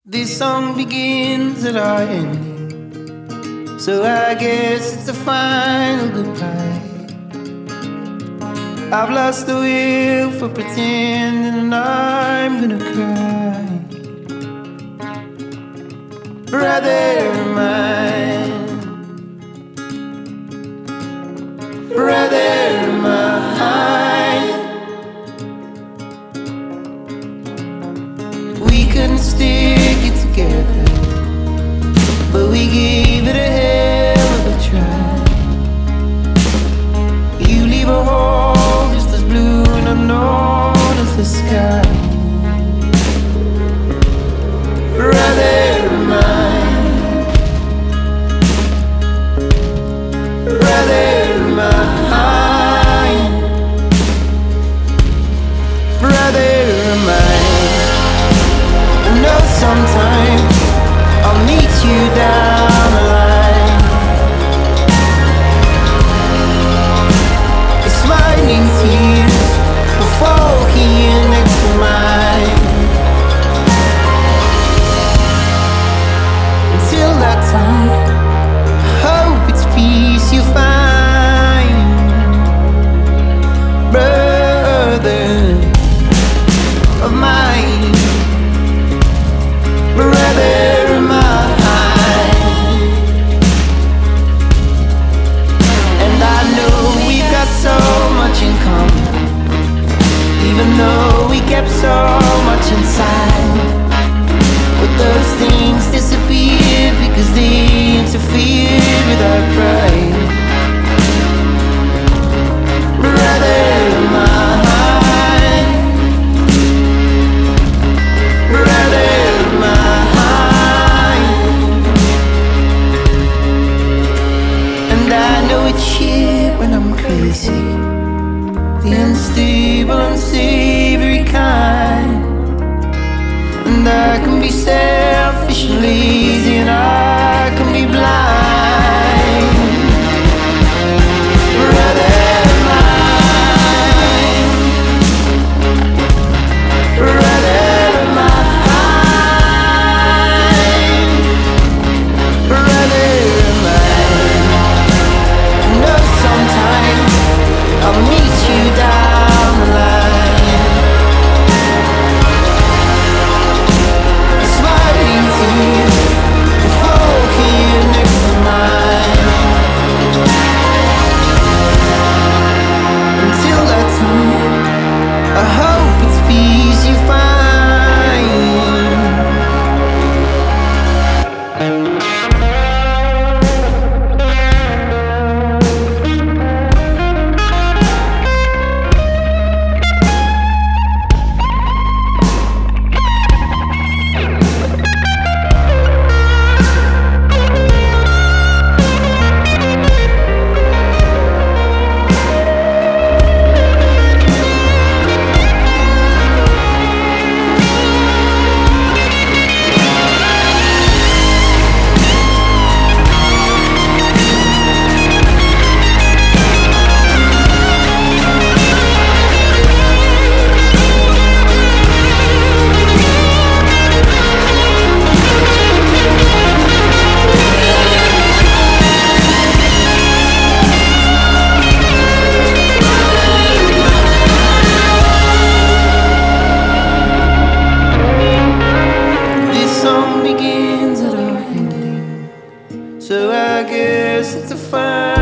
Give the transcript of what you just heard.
This song begins at our ending, so I guess it's a final goodbye. I've lost the will for pretending, and I'm gonna cry. Brother mine, brother mine, we couldn't stick it together, but we gave it a hell of a try. You leave a hole just as blue and unknown as the sky. Brother mine, brother mine, brother mine. I know sometime I'll meet you down the line. The smiling tears will fall here next to mine. Until that time, I hope it's peace you find, brother of mine, brother of mine. And I know we've got so much in common, even though we kept so much inside. But those things disappeared because they interfered with our pride. Brother of mine, brother of mine. And I know it's shit when I'm crazy, the unstable, unsavory kind. And I can be selfish and lazy, and I can be blind. Brother mine, brother mine, brother mine. I know sometime I'll meet you down the line. Smiling tears will fall here next to mine. Until that time, I hope it's peace you find. So I guess it's a fine